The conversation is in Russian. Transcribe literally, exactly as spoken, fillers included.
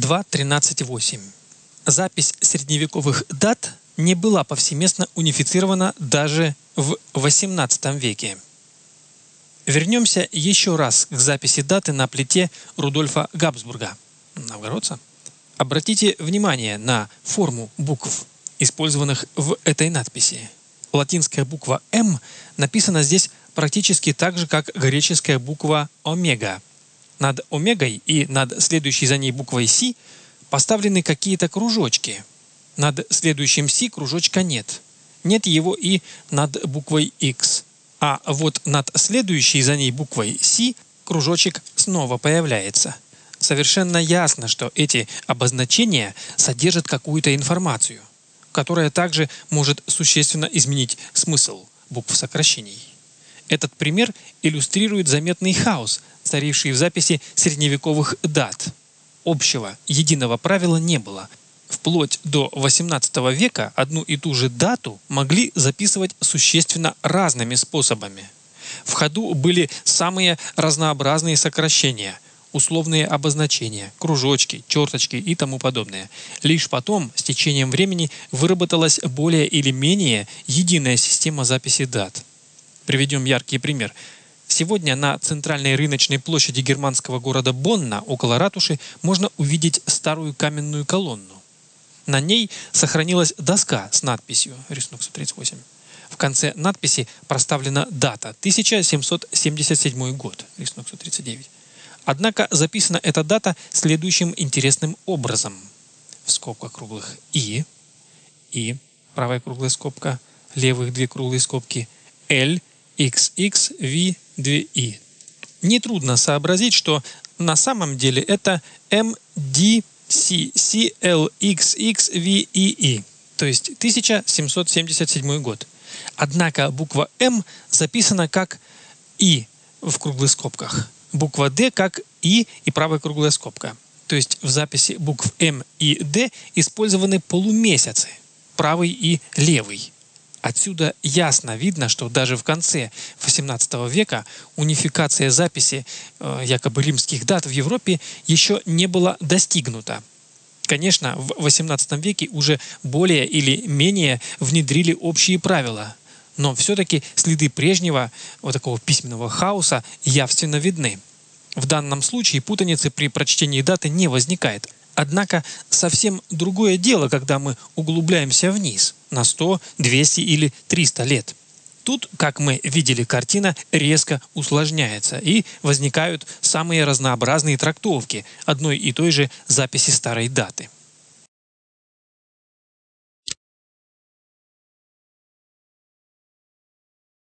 два точка тринадцать точка восемь. Запись средневековых дат не была повсеместно унифицирована даже в восемнадцатом веке. Вернемся еще раз к записи даты на плите Рудольфа Габсбурга, новгородца. Обратите внимание на форму букв, использованных в этой надписи. Латинская буква «М» написана здесь практически так же, как греческая буква «Омега». Над омегой и над следующей за ней буквой «Си» поставлены какие-то кружочки. Над следующим «Си» кружочка нет. Нет его и над буквой «Х». А вот над следующей за ней буквой «Си» кружочек снова появляется. Совершенно ясно, что эти обозначения содержат какую-то информацию, которая также может существенно изменить смысл букв сокращений. Этот пример иллюстрирует заметный хаос, царивший в записи средневековых дат. Общего, единого правила не было. Вплоть до восемнадцатого века одну и ту же дату могли записывать существенно разными способами. В ходу были самые разнообразные сокращения, условные обозначения, кружочки, черточки и тому подобное. Лишь потом, с течением времени, выработалась более или менее единая система записи дат. Приведем яркий пример. Сегодня на центральной рыночной площади германского города Бонна, около ратуши, можно увидеть старую каменную колонну. На ней сохранилась доска с надписью, рисунок сто тридцать восемь. В конце надписи проставлена дата тысяча семьсот семьдесят седьмой год, рисунок сто тридцать девять. Однако записана эта дата следующим интересным образом. В скобках круглых И, И, правая круглая скобка, левых две круглые скобки, L, X X, V, два И. Нетрудно сообразить, что на самом деле это эм ди си си эл икс икс ви и и, то есть тысяча семьсот семьдесят седьмой год. Однако буква М записана как И в круглых скобках, буква Д как И и правая круглая скобка. То есть в записи букв М и Д использованы полумесяцы, правый и левый. Отсюда ясно видно, что даже в конце восемнадцатого века унификация записи э, якобы римских дат в Европе еще не была достигнута. Конечно, в восемнадцатом веке уже более или менее внедрили общие правила, но все-таки следы прежнего вот такого письменного хаоса явственно видны. В данном случае путаницы при прочтении даты не возникает. Однако совсем другое дело, когда мы углубляемся вниз на сто, двести или триста лет. Тут, как мы видели, картина резко усложняется и возникают самые разнообразные трактовки одной и той же записи старой даты.